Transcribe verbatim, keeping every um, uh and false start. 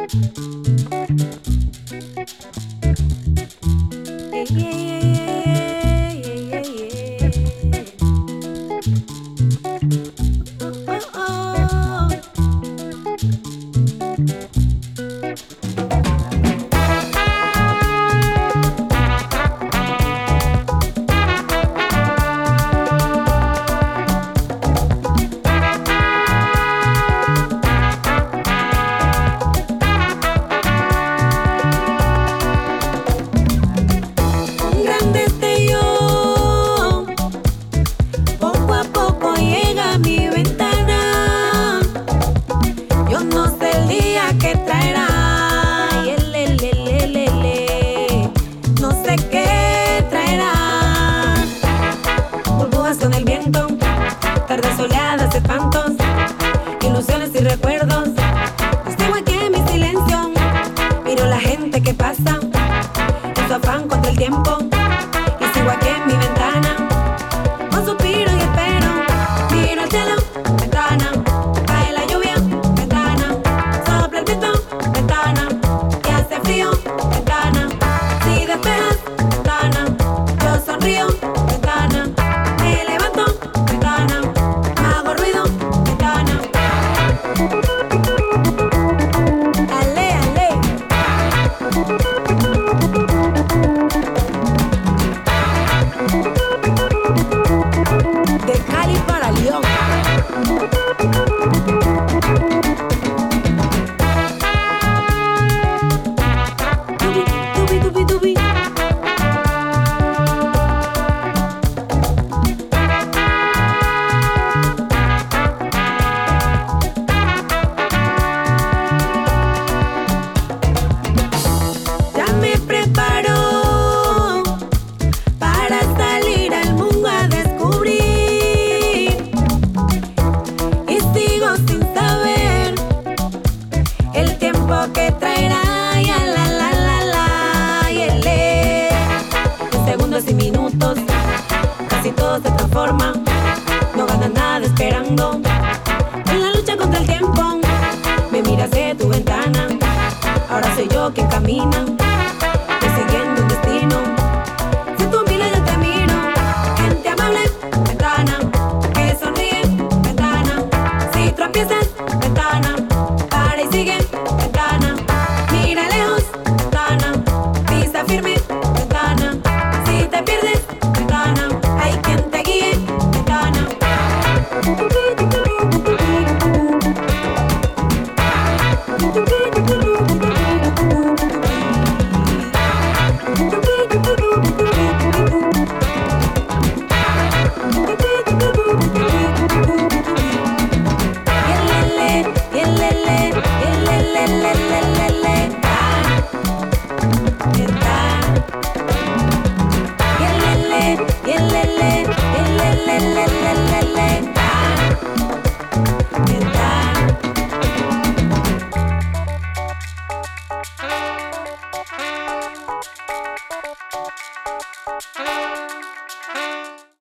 Tardes soleadas, espantos, ilusiones y recuerdos. Estoy aquí en mi silencio, miro la gente que pasa en su afán contra el tiempo. Y sigo aquí en mi ventana, un suspiro y espero. Miro el cielo, ventana, cae la lluvia, ventana, sopla el viento, ventana, y hace frío, ventana. Si despejas, ventana, yo sonrío, ventana, me levanto, ventana, hago ruido, ventana. Ale, ale. De Cali para León. Dubi, dubi, dubi, dubi. Ya me preparo para salir al mundo a descubrir, y sigo sin saber el tiempo que traerá. Ya la la la la, y el e. En segundos y minutos casi todo se transforma. No ganas nada esperando en la lucha contra el tiempo. Me miras de tu ventana, ahora soy yo quien camina.